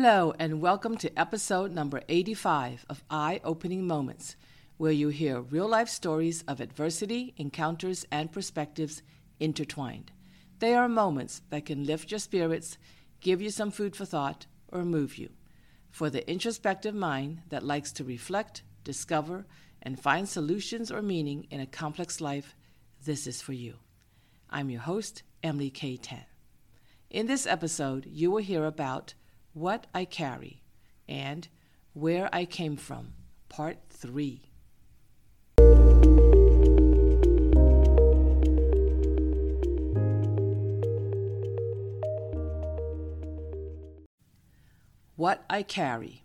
Hello, and welcome to episode number 85 of Eye-Opening Moments, where you hear real-life stories of adversity, encounters, and perspectives intertwined. They are moments that can lift your spirits, give you some food for thought, or move you. For the introspective mind that likes to reflect, discover, and find solutions or meaning in a complex life, this is for you. I'm your host, Emily K. Tan. In this episode, you will hear about What I Carry and Where I Came From, Part 3. What I Carry.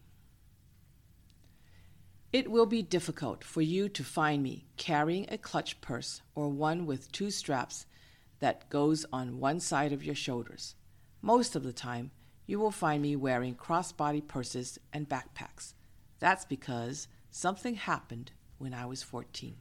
It will be difficult for you to find me carrying a clutch purse or one with two straps that goes on one side of your shoulders. Most of the time, you will find me wearing crossbody purses and backpacks. That's because something happened when I was 14.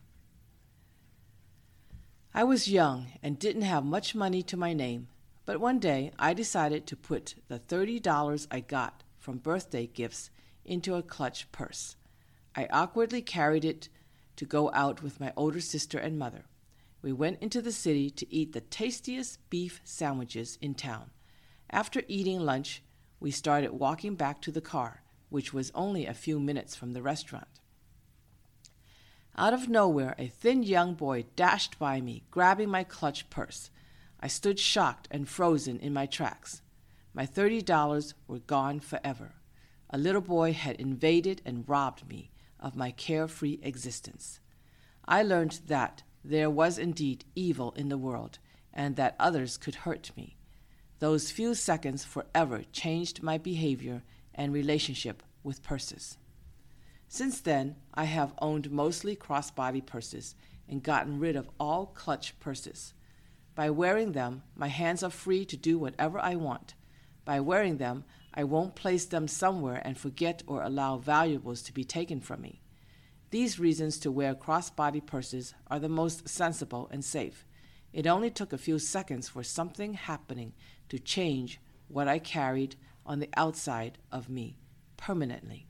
I was young and didn't have much money to my name, but one day I decided to put the $30 I got from birthday gifts into a clutch purse. I awkwardly carried it to go out with my older sister and mother. We went into the city to eat the tastiest beef sandwiches in town. After eating lunch, we started walking back to the car, which was only a few minutes from the restaurant. Out of nowhere, a thin young boy dashed by me, grabbing my clutch purse. I stood shocked and frozen in my tracks. My $30 were gone forever. A little boy had invaded and robbed me of my carefree existence. I learned that there was indeed evil in the world, and that others could hurt me. Those few seconds forever changed my behavior and relationship with purses. Since then, I have owned mostly crossbody purses and gotten rid of all clutch purses. By wearing them, my hands are free to do whatever I want. By wearing them, I won't place them somewhere and forget or allow valuables to be taken from me. These reasons to wear crossbody purses are the most sensible and safe. It only took a few seconds for something happening to change what I carried on the outside of me permanently.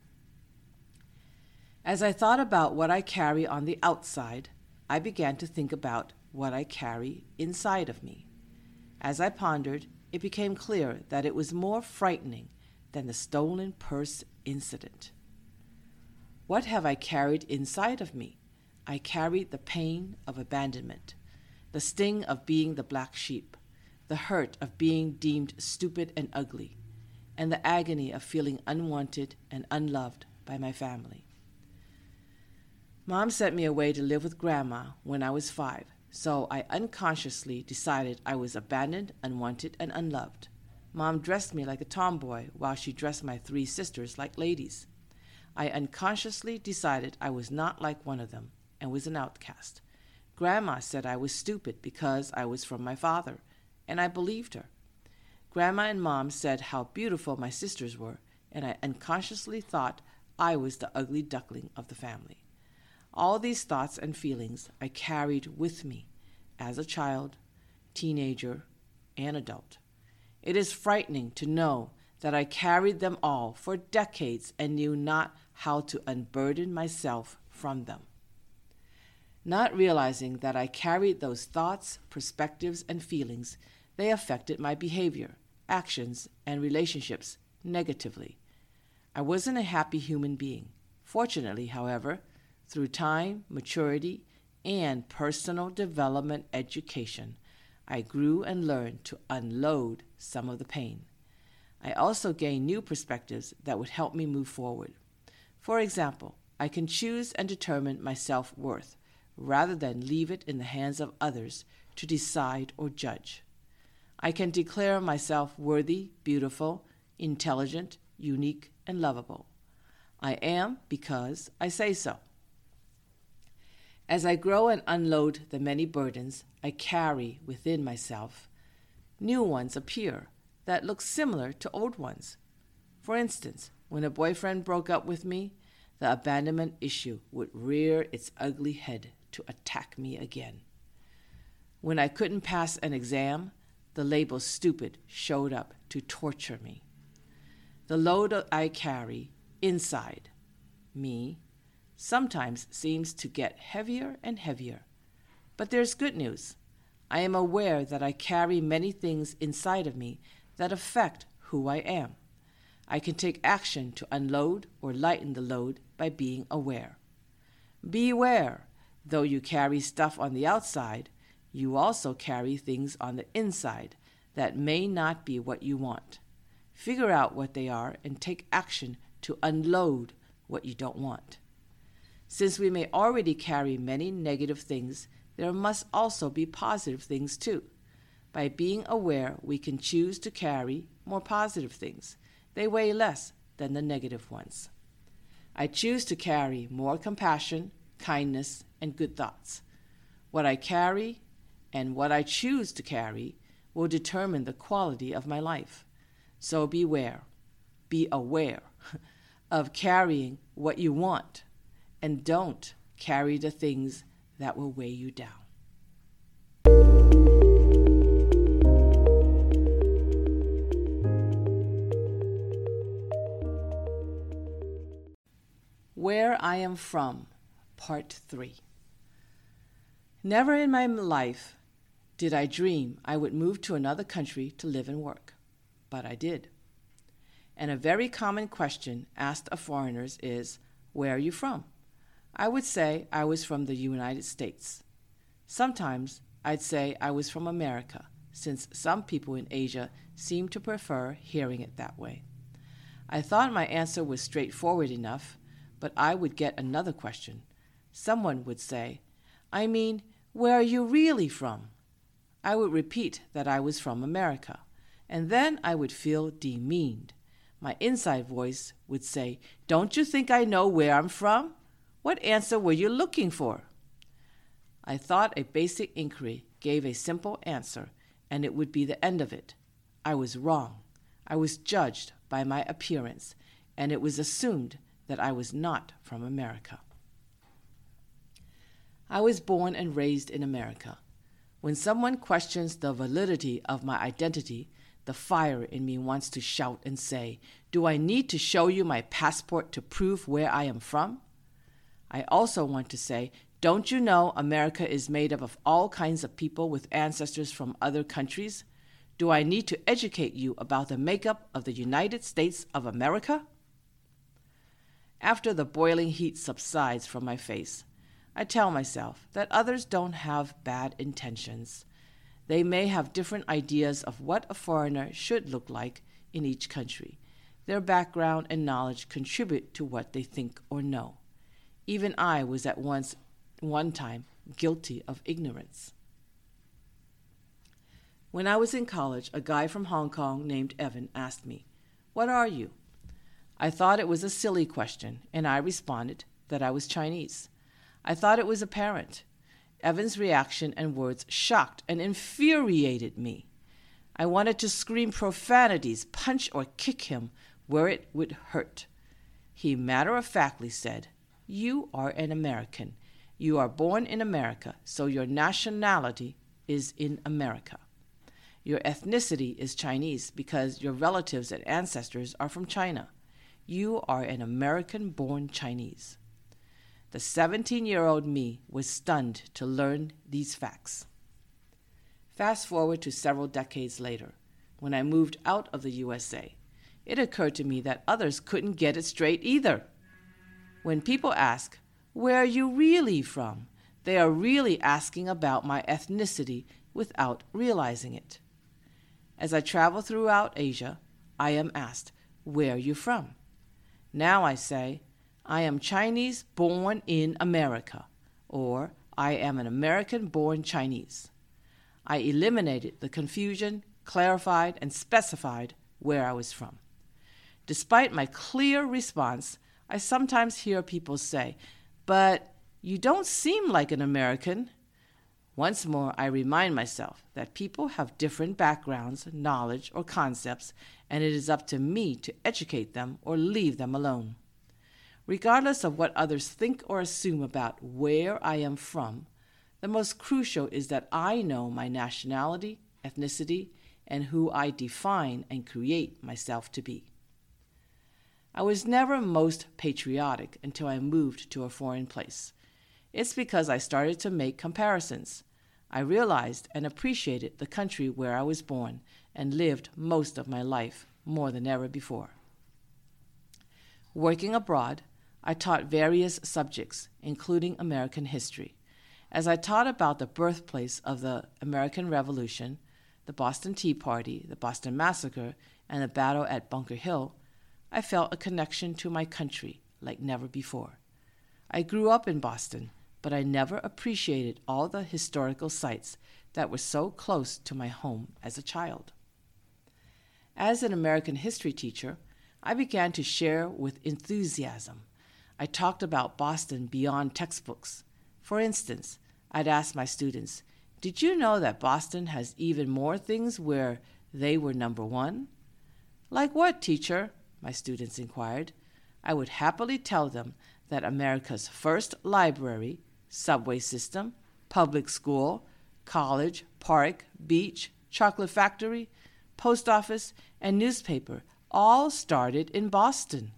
As I thought about what I carry on the outside, I began to think about what I carry inside of me. As I pondered, it became clear that it was more frightening than the stolen purse incident. What have I carried inside of me? I carried the pain of abandonment, the sting of being the black sheep, the hurt of being deemed stupid and ugly, and the agony of feeling unwanted and unloved by my family. Mom sent me away to live with Grandma when I was 5, so I unconsciously decided I was abandoned, unwanted, and unloved. Mom dressed me like a tomboy while she dressed my 3 sisters like ladies. I unconsciously decided I was not like one of them and was an outcast. Grandma said I was stupid because I was from my father, and I believed her. Grandma and Mom said how beautiful my sisters were, and I unconsciously thought I was the ugly duckling of the family. All these thoughts and feelings I carried with me as a child, teenager, and adult. It is frightening to know that I carried them all for decades and knew not how to unburden myself from them. Not realizing that I carried those thoughts, perspectives, and feelings, they affected my behavior, actions, and relationships negatively. I wasn't a happy human being. Fortunately, however, through time, maturity, and personal development education, I grew and learned to unload some of the pain. I also gained new perspectives that would help me move forward. For example, I can choose and determine my self-worth, rather than leave it in the hands of others to decide or judge. I can declare myself worthy, beautiful, intelligent, unique, and lovable. I am because I say so. As I grow and unload the many burdens I carry within myself, new ones appear that look similar to old ones. For instance, when a boyfriend broke up with me, the abandonment issue would rear its ugly head to attack me again. When I couldn't pass an exam, the label stupid showed up to torture me. The load I carry inside me sometimes seems to get heavier and heavier. But there's good news. I am aware that I carry many things inside of me that affect who I am. I can take action to unload or lighten the load by being aware. Beware, though you carry stuff on the outside, you also carry things on the inside that may not be what you want. Figure out what they are and take action to unload what you don't want. Since we may already carry many negative things, there must also be positive things too. By being aware, we can choose to carry more positive things. They weigh less than the negative ones. I choose to carry more compassion, kindness, and good thoughts. What I carry and what I choose to carry will determine the quality of my life. So be aware of carrying what you want, and don't carry the things that will weigh you down. Where I Am From, Part 3. Never in my life did I dream I would move to another country to live and work, but I did. And a very common question asked of foreigners is, where are you from? I would say I was from the United States. Sometimes I'd say I was from America, since some people in Asia seem to prefer hearing it that way. I thought my answer was straightforward enough, but I would get another question. Someone would say, I mean, where are you really from? I would repeat that I was from America, and then I would feel demeaned. My inside voice would say, don't you think I know where I'm from? What answer were you looking for? I thought a basic inquiry gave a simple answer, and it would be the end of it. I was wrong. I was judged by my appearance, and it was assumed that I was not from America. I was born and raised in America. When someone questions the validity of my identity, the fire in me wants to shout and say, do I need to show you my passport to prove where I am from? I also want to say, don't you know America is made up of all kinds of people with ancestors from other countries? Do I need to educate you about the makeup of the United States of America? After the boiling heat subsides from my face, I tell myself that others don't have bad intentions. They may have different ideas of what a foreigner should look like in each country. Their background and knowledge contribute to what they think or know. Even I was at one time guilty of ignorance. When I was in college, a guy from Hong Kong named Evan asked me, "What are you?" I thought it was a silly question, and I responded that I was Chinese. I thought it was apparent. Evan's reaction and words shocked and infuriated me. I wanted to scream profanities, punch or kick him where it would hurt. He matter-of-factly said, "You are an American. You are born in America, so your nationality is in America. Your ethnicity is Chinese because your relatives and ancestors are from China. You are an American-born Chinese." The 17-year-old me was stunned to learn these facts. Fast forward to several decades later, when I moved out of the USA, it occurred to me that others couldn't get it straight either. When people ask, "Where are you really from?" they are really asking about my ethnicity without realizing it. As I travel throughout Asia, I am asked, "Where are you from?" Now I say, "I am Chinese born in America," or "I am an American-born Chinese." I eliminated the confusion, clarified, and specified where I was from. Despite my clear response, I sometimes hear people say, "But you don't seem like an American." Once more, I remind myself that people have different backgrounds, knowledge, or concepts, and it is up to me to educate them or leave them alone. Regardless of what others think or assume about where I am from, the most crucial is that I know my nationality, ethnicity, and who I define and create myself to be. I was never most patriotic until I moved to a foreign place. It's because I started to make comparisons. I realized and appreciated the country where I was born and lived most of my life more than ever before. Working abroad, I taught various subjects, including American history. As I taught about the birthplace of the American Revolution, the Boston Tea Party, the Boston Massacre, and the battle at Bunker Hill, I felt a connection to my country like never before. I grew up in Boston, but I never appreciated all the historical sites that were so close to my home as a child. As an American history teacher, I began to share with enthusiasm. I talked about Boston beyond textbooks. For instance, I'd ask my students, "Did you know that Boston has even more things where they were number one?" "Like what, teacher?" my students inquired. I would happily tell them that America's first library, subway system, public school, college, park, beach, chocolate factory, post office, and newspaper all started in Boston.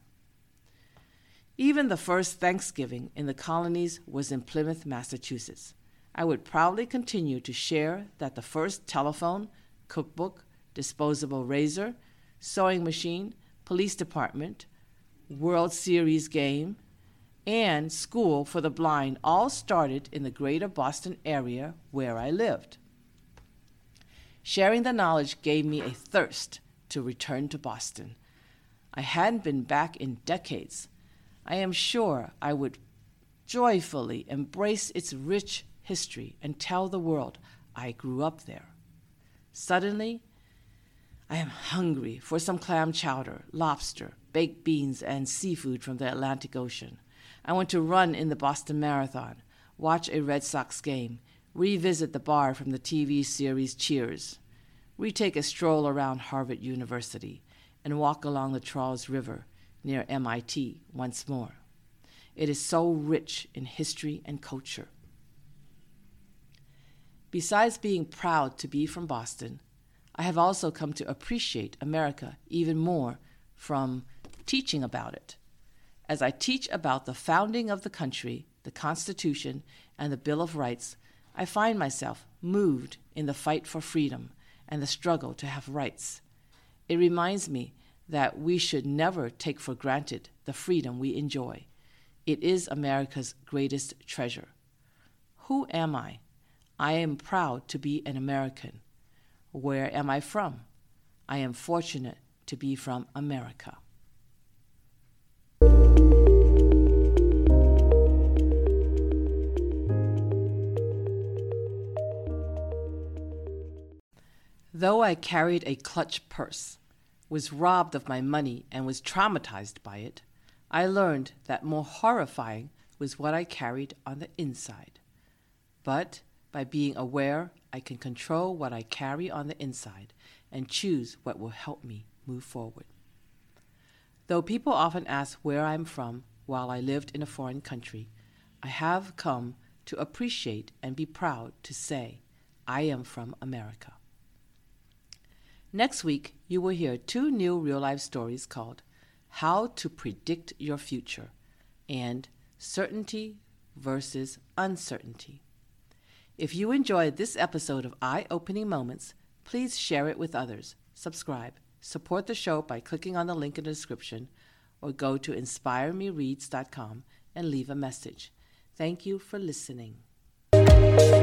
Even the first Thanksgiving in the colonies was in Plymouth, Massachusetts. I would proudly continue to share that the first telephone, cookbook, disposable razor, sewing machine, police department, World Series game, and school for the blind all started in the greater Boston area where I lived. Sharing the knowledge gave me a thirst to return to Boston. I hadn't been back in decades. I am sure I would joyfully embrace its rich history and tell the world I grew up there. Suddenly, I am hungry for some clam chowder, lobster, baked beans, and seafood from the Atlantic Ocean. I want to run in the Boston Marathon, watch a Red Sox game, revisit the bar from the TV series Cheers, retake a stroll around Harvard University, and walk along the Charles River near MIT once more. It is so rich in history and culture. Besides being proud to be from Boston, I have also come to appreciate America even more from teaching about it. As I teach about the founding of the country, the Constitution, and the Bill of Rights, I find myself moved in the fight for freedom and the struggle to have rights. It reminds me that we should never take for granted the freedom we enjoy. It is America's greatest treasure. Who am I? I am proud to be an American. Where am I from? I am fortunate to be from America. Though I carried a clutch purse, was robbed of my money, and was traumatized by it, I learned that more horrifying was what I carried on the inside. But by being aware, I can control what I carry on the inside and choose what will help me move forward. Though people often ask where I'm from while I lived in a foreign country, I have come to appreciate and be proud to say, I am from America. Next week, you will hear 2 new real-life stories called How to Predict Your Future and Certainty versus Uncertainty. If you enjoyed this episode of Eye-Opening Moments, please share it with others, subscribe, support the show by clicking on the link in the description, or go to inspiremereads.com and leave a message. Thank you for listening.